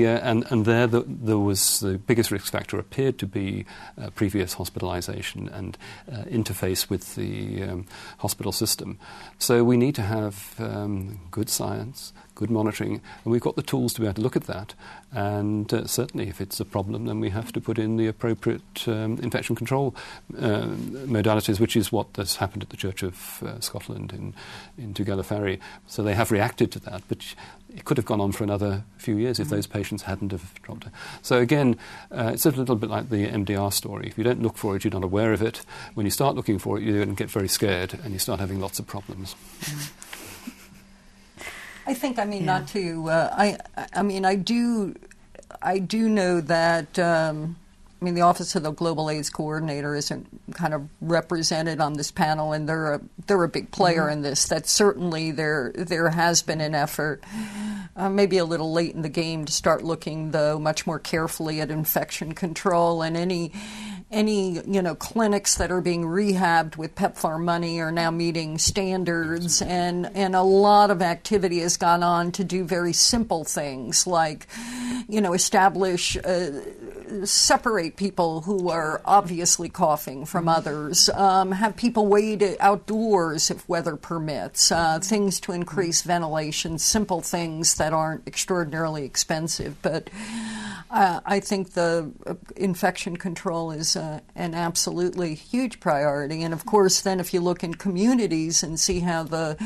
there was the biggest risk factor appeared to be previous hospitalisation and interface with the hospital system. So we need to have good science, good monitoring, and we've got the tools to be able to look at that. And certainly, if it's a problem, then we have to put in the appropriate infection control modalities, which is what has happened at the Church of Scotland in Tugela Ferry. So they have reacted to that, but it could have gone on for another few years if those patients hadn't have dropped. So again, it's a little bit like the MDR story. If you don't look for it, you're not aware of it. When you start looking for it, you're going to get very scared and you start having lots of problems. I think, not to, I do know that, the Office of the Global AIDS Coordinator isn't kind of represented on this panel, and they're a big player in this. That certainly there has been an effort, maybe a little late in the game, to start looking, though, much more carefully at infection control, and any clinics that are being rehabbed with PEPFAR money are now meeting standards, and a lot of activity has gone on to do very simple things like, establish, separate people who are obviously coughing from others, have people wait outdoors if weather permits, things to increase ventilation, simple things that aren't extraordinarily expensive, but I think the infection control is an absolutely huge priority. And of course, then if you look in communities and see how the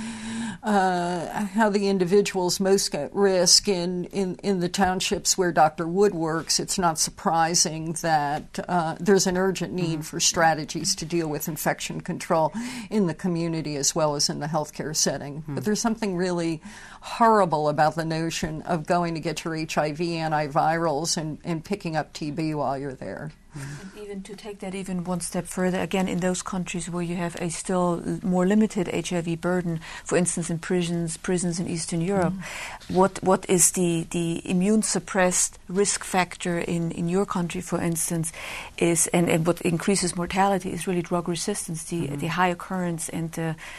individuals most at risk in the townships where Dr. Wood works, it's not surprising that there's an urgent need for strategies to deal with infection control in the community as well as in the healthcare setting. But there's something really horrible about the notion of going to get your HIV antivirals and picking up TB while you're there. And even to take that even one step further, again, in those countries where you have a still more limited HIV burden, for instance, in prisons in Eastern Europe, what is the immune suppressed risk factor in your country, for instance, is and what increases mortality is really drug resistance, the high occurrence and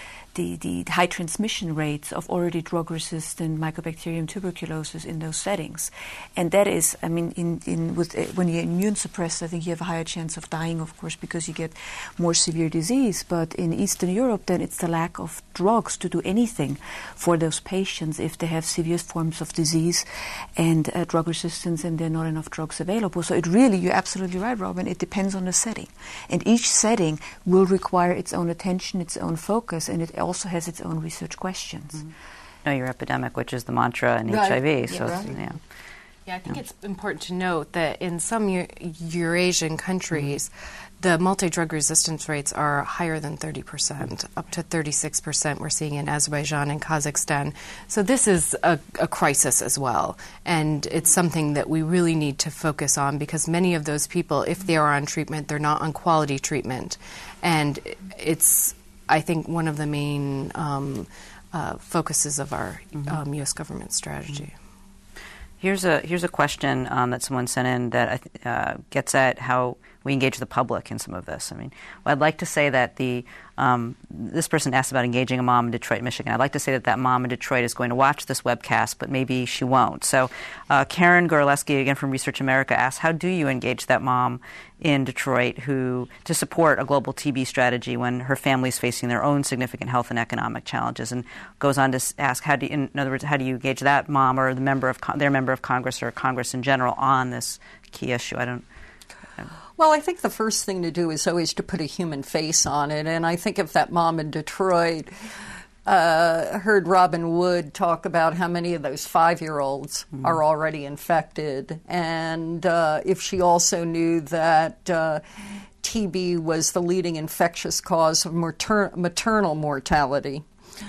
the high transmission rates of already drug-resistant Mycobacterium tuberculosis in those settings. And that is, when you're immune suppressed, I think you have a higher chance of dying, of course, because you get more severe disease. But in Eastern Europe, then it's the lack of drugs to do anything for those patients if they have severe forms of disease and drug resistance and there are not enough drugs available. So you're absolutely right, Robin, it depends on the setting. And each setting will require its own attention, its own focus, and it also has its own research questions. Know your epidemic, which is the mantra in HIV. So I think it's important to note that in some Eurasian countries, the multi-drug resistance rates are higher than 30%, up to 36% we're seeing in Azerbaijan and Kazakhstan. So this is a crisis as well, and it's something that we really need to focus on because many of those people, if they are on treatment, they're not on quality treatment. And it's, I think, one of the main focuses of our U.S. government strategy. Here's a question that someone sent in that gets at how we engage the public in some of this. I'd like to say that this person asked about engaging a mom in Detroit, Michigan. I'd like to say that mom in Detroit is going to watch this webcast, but maybe she won't. So Karen Gorleski, again from Research America, asks, how do you engage that mom in Detroit to support a global TB strategy when her family is facing their own significant health and economic challenges? And goes on to ask, in other words, how do you engage that mom or their member of Congress or Congress in general on this key issue? Well, I think the first thing to do is always to put a human face on it. And I think if that mom in Detroit heard Robin Wood talk about how many of those 5-year-olds are already infected, and if she also knew that TB was the leading infectious cause of maternal mortality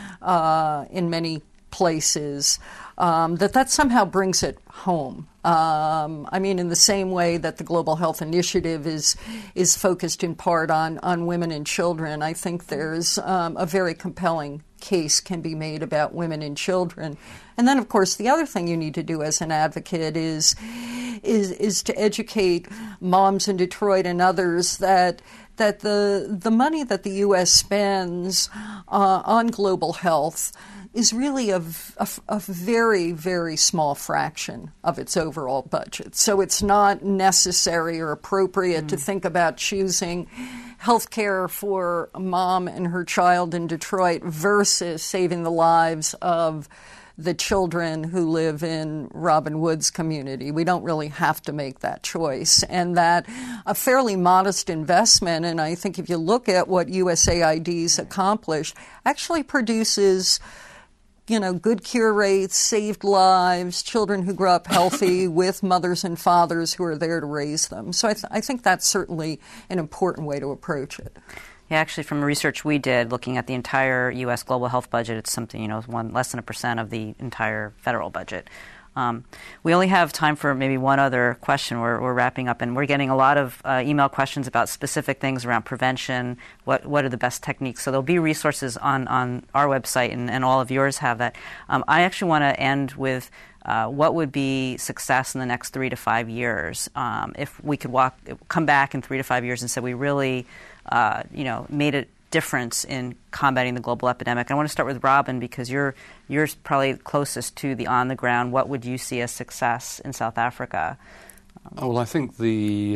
in many places, that somehow brings it home. In the same way that the Global Health Initiative is focused in part on women and children, I think there's a very compelling case can be made about women and children. And then, of course, the other thing you need to do as an advocate is to educate moms in Detroit and others that the money that the U.S. spends on global health is really a very, very small fraction of its overall budget. So it's not necessary or appropriate to think about choosing health care for a mom and her child in Detroit versus saving the lives of the children who live in Robin Wood's community. We don't really have to make that choice. And that a fairly modest investment, and I think if you look at what USAID's accomplished, actually produces good cure rates, saved lives, children who grow up healthy with mothers and fathers who are there to raise them. So I think that's certainly an important way to approach it. Yeah, actually, from research we did, looking at the entire U.S. global health budget, it's something, less than 1% of the entire federal budget. We only have time for maybe one other question. We're wrapping up, and we're getting a lot of email questions about specific things around prevention. What are the best techniques? So there'll be resources on our website, and all of yours have that. I actually want to end with what would be success in the next 3 to 5 years if we could come back in 3 to 5 years and say we really made a difference in combating the global epidemic. I want to start with Robin because you're probably closest to the on the ground. What would you see as success in South Africa? Well, I think the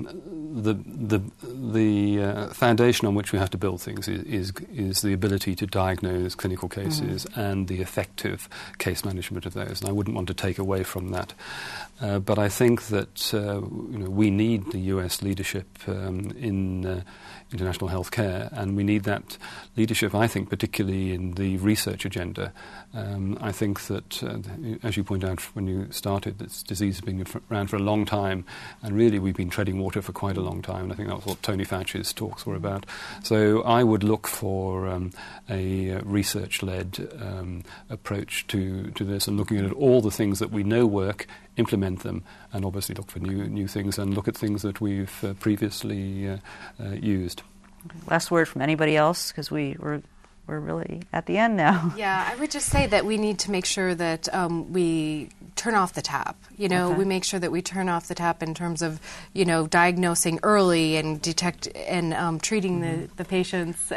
foundation on which we have to build things is the ability to diagnose clinical cases and the effective case management of those. And I wouldn't want to take away from that. But I think that we need the U.S. leadership in international health care, and we need that leadership, I think, particularly in the research agenda. I think that, as you pointed out when you started, this disease has been around for a long time, and really we've been treading water for quite a long time, and I think that's what Tony Fauci's talks were about. So I would look for a research-led approach to this, and looking at all the things that we know work, implement them, and obviously look for new things and look at things that we've previously used. Last word from anybody else, because we're really at the end now. Yeah, I would just say that we need to make sure that we turn off the tap. We make sure that we turn off the tap in terms of, diagnosing early and treating the patients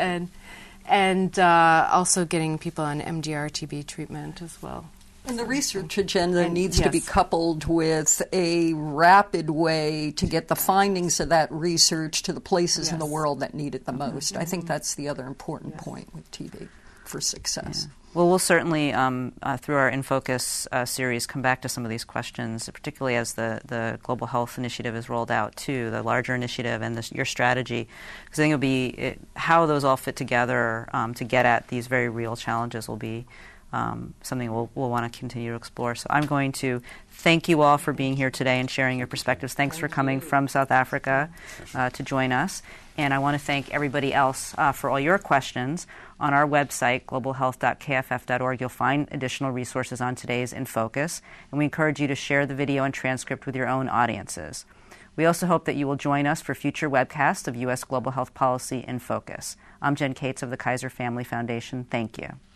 and also getting people on MDR-TB treatment as well. And the research agenda needs to be coupled with a rapid way to get the findings of that research to the places in the world that need it the most. I think that's the other important point with TB for success. Yeah. Well, we'll certainly, through our In Focus series, come back to some of these questions, particularly as the Global Health Initiative is rolled out, too, the larger initiative and your strategy. Because I think it'll be how those all fit together to get at these very real challenges will be something we'll want to continue to explore. So I'm going to thank you all for being here today and sharing your perspectives. Thanks for coming from South Africa to join us. And I want to thank everybody else for all your questions. On our website, globalhealth.kff.org, you'll find additional resources on today's In Focus. And we encourage you to share the video and transcript with your own audiences. We also hope that you will join us for future webcasts of U.S. Global Health Policy In Focus. I'm Jen Cates of the Kaiser Family Foundation. Thank you.